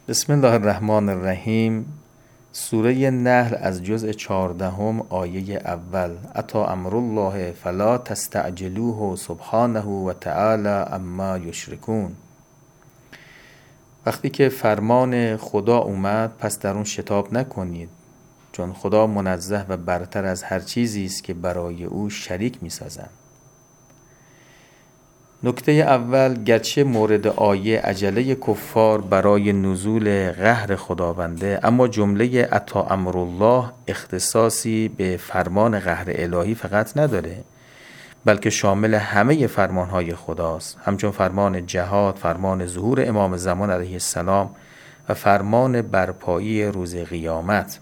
بسم الله الرحمن الرحیم. سوره نحل از جزء 14 آیه اول. اتی امر الله فلا تستعجلوه سبحانه و تعالی عما یشرکون. وقتی که فرمان خدا اومد پس در اون شتاب نکنید، چون خدا منزه و برتر از هر چیزی است که برای او شریک می‌سازند. نکته اول، گرچه مورد آیه عجله کفار برای نزول قهر خداونده، اما جمله اتی امر الله اختصاصی به فرمان قهر الهی فقط نداره، بلکه شامل همه فرمانهای خداست، همچون فرمان جهاد، فرمان ظهور امام زمان علیه السلام و فرمان برپایی روز قیامت.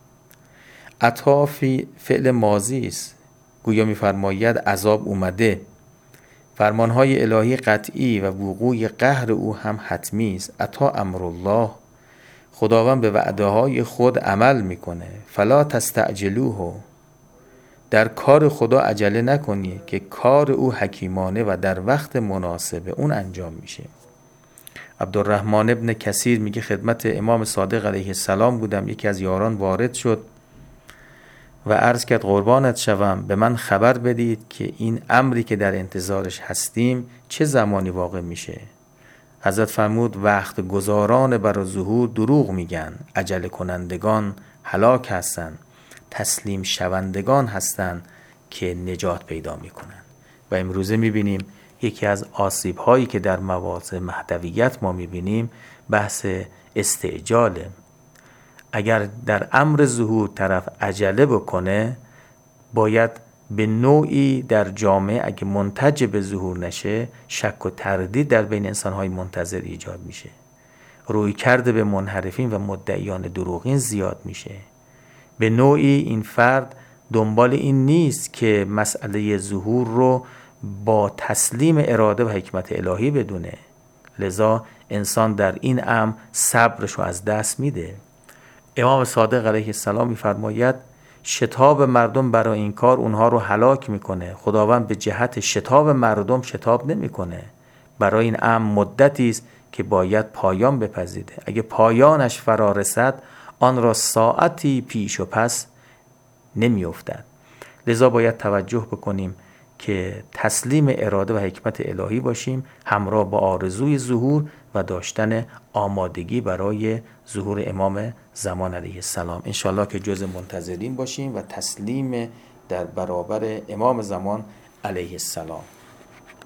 اتی فعل ماضی است، گویا می‌فرماید عذاب اومده. فرمانهای الهی قطعی و وقوع قهر او هم حتمی است. اتی امر الله، خداوند به وعده های خود عمل میکنه. فلا تستعجلوه، در کار خدا عجله نکنی که کار او حکیمانه و در وقت مناسب اون انجام میشه. عبدالرحمن ابن کثیر میگه خدمت امام صادق علیه السلام بودم، یکی از یاران وارد شد و عرض کرد قربانت شوم، به من خبر بدید که این امری که در انتظارش هستیم چه زمانی واقع میشه. حضرت فرمود وقت گذاران برای ظهور دروغ میگن، عجله کنندگان هلاک هستن، تسلیم شوندگان هستن که نجات پیدا میکنن. و امروزه میبینیم یکی از آسیب هایی که در مواضع مهدویت ما میبینیم بحث استعجاله. اگر در امر ظهور طرف عجله بکنه، باید به نوعی در جامعه اگه منتج به ظهور نشه، شک و تردید در بین انسانهای منتظر ایجاد میشه، روی کرده به منحرفین و مدعیان دروغین زیاد میشه. به نوعی این فرد دنبال این نیست که مسئله ظهور رو با تسلیم اراده و حکمت الهی بدونه، لذا انسان در این امر صبرش رو از دست میده. امام صادق علیه السلام می‌فرماید شتاب مردم برای این کار اونها رو هلاک میکنه. خداوند به جهت شتاب مردم شتاب نمیکنه. برای این امر مدتی است که باید پایان بپذیره. اگه پایانش فرا رسد، آن را ساعتی پیش و پس نمیافتد. لذا باید توجه بکنیم که تسلیم اراده و حکمت الهی باشیم، همراه با آرزوی ظهور و داشتن آمادگی برای ظهور امام زمان علیه السلام. انشالله که جز منتظرین باشیم و تسلیم در برابر امام زمان علیه السلام.